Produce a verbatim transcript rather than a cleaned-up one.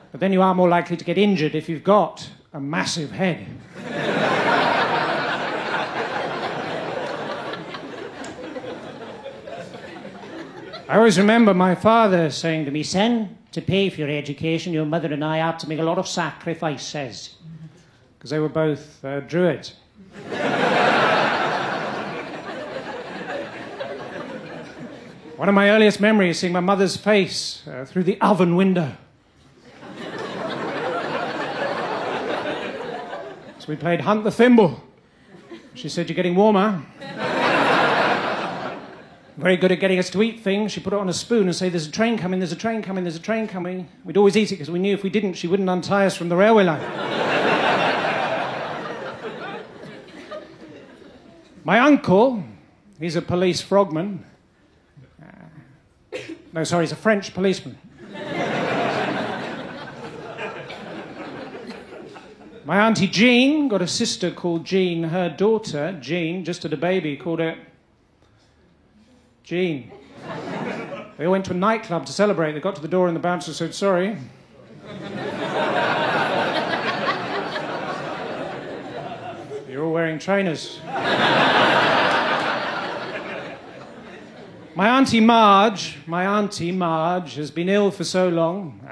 But then you are more likely to get injured if you've got a massive head. I always remember my father saying to me, "Son, to pay for your education, your mother and I had to make a lot of sacrifices." Because they were both uh, Druids. One of my earliest memories is seeing my mother's face uh, through the oven window. So we played Hunt the Thimble. She said, "You're getting warmer." Very good at getting us to eat things. She put it on a spoon and say, "There's a train coming, there's a train coming, there's a train coming." We'd always eat it because we knew if we didn't, she wouldn't untie us from the railway line. My uncle, he's a police frogman. Uh, no, sorry, he's a French policeman. My auntie Jean got a sister called Jean. Her daughter, Jean, just had a baby, called her Jean. They all went to a nightclub to celebrate. They got to the door and the bouncer said, "Sorry." "You're all wearing trainers." My auntie Marge, my auntie Marge has been ill for so long.